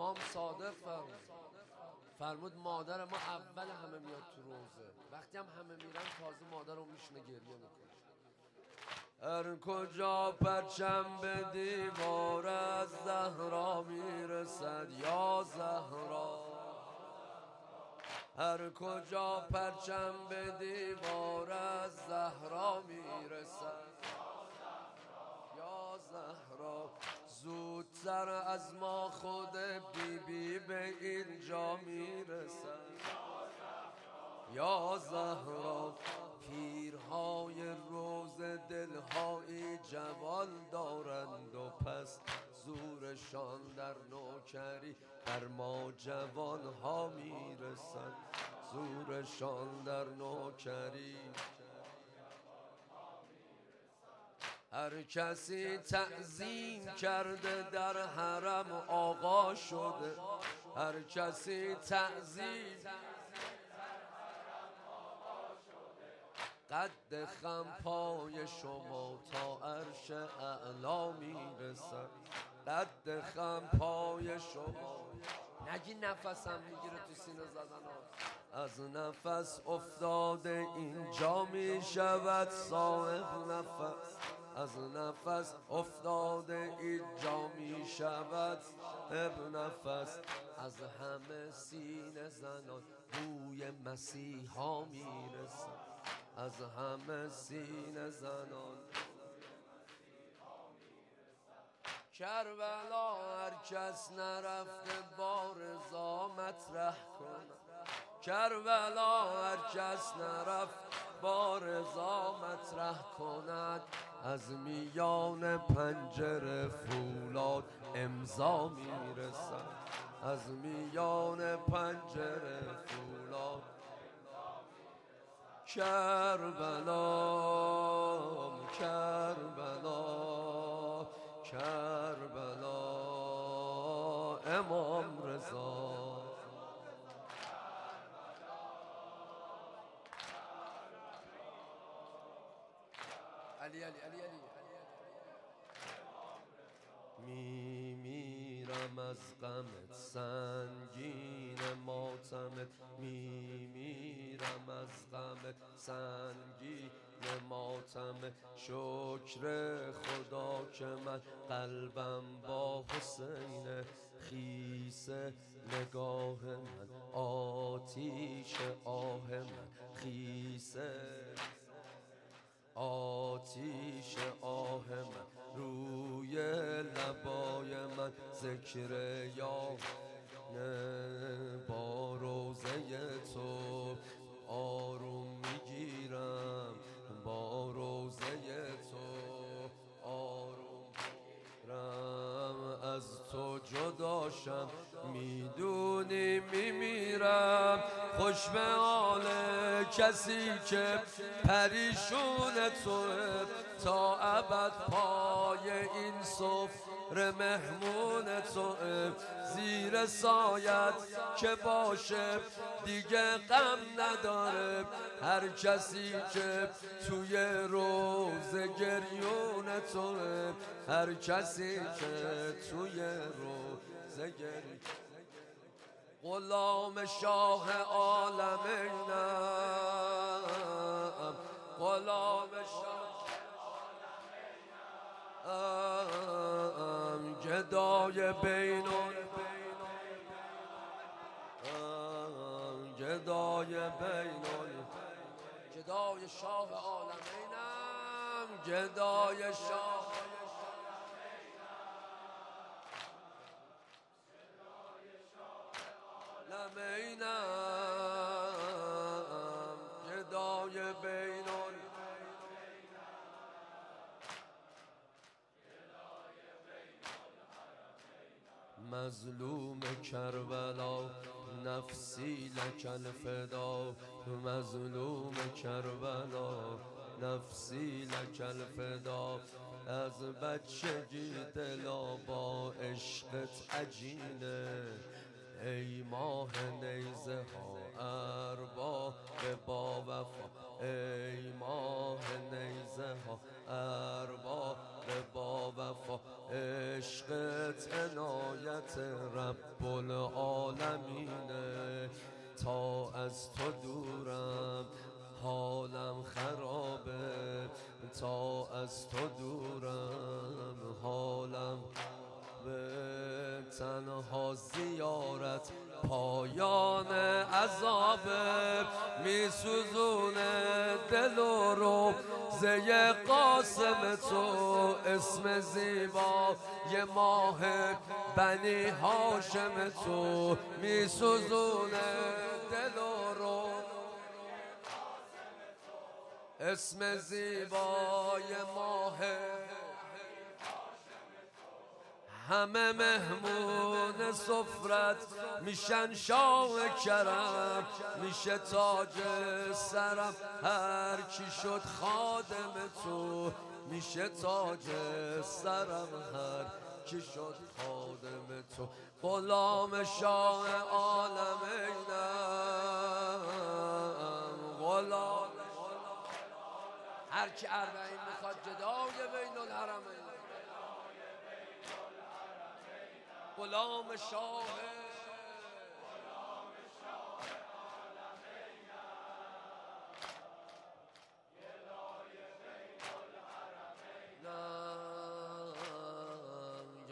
امام صادق فرمود مادر ما اول همه میاد تو روزه، وقتی هم همه میرن تازه مادر رو میشنه گریه میکنه. هر کجا پرچم به دیوار از زهرا میرسد یا زهرا، هر کجا پرچم به دیوار از زهرا میرسد یا زهرا، زودتر از ما خود بی به اینجا میرسد یا زهرا. پیرهای روز دلهایی جوان دارند و پس زورشان در نوکری بر ما جوانها میرسند، زورشان در نوکری. هر کسی تعظیم کرده در حرم آقا شده، هر کسی تعظیم قد خم پای شما تا عرش اعلا میرسد، قد خم پای شما. نگی نفسم میگیره تو سینه زدن ها. از نفس افتاده اینجا میشود صاحب نفس، از نفس افتاده اینجا میشود صاحب نفس. از همه سینه زنان بوی مسیحا میرسد، از همه سینه زنان. کربلا هر کس نرفته با رضا مطرح کند، کربلا هر کس نرفت با رضا مطرح کند. از میان پنجره فولاد امضا میرسد، از میان پنجره فولاد. کربلا کربلا کربلا امام رضا. علی علی علی علی میمیرم از غمت سنگین ماتمت، میمیرم از غمت سنگین ماتمت. شکر خدا که من قلبم با حسین خیس، نگاه من آتیش آه من خیسه، آتیش آه من روی لبای من ذکر یا با روزه تو آروم میگیرم، با روزه تو آروم میگیرم. از تو جداشم میدونی میمیرم، خوش به حال کسی که پریشون توه، تا ابد پای این سفره مهمون توه. زیر سایت که باشه دیگه غم نداره، هر کسی که توی روز گریون توه، هر کسی که توی روز گریون. غلام شاه عالمینم، غلام شاه عالمینم، گدای بینون گدای بینون، گدای شاه عالمینم، گدای شاه عالمینم، گدای بینون. مظلوم کربلا نفسی لک الفدا، مظلوم کربلا نفسی لک الفدا. از بچگی دلا با عشقت عجینه، ای ماه نیزه ها ارباب با وفا، ای ماه نیزه ها ارباب با وفا عشقت عنایت رب العالمینه تا از تو دورم حالم خرابه تا از تو دورم حالم به تنها زیارت پایان عذابه میسوزونه دل و روزه قاسم تو اسم زیبا یه ماه بنی هاشم تو میسوزونه دل و روزه اسم زیبای ماه همه مهمون سفرت میشن شاه کرم میشه تاج سرم هر کی شد خادم تو میشه تاج سرم هر کی شد خادم تو غلام شاه عالمینم غلام هر کی اربعین میخواد جدای بین الحرمین غلام شاه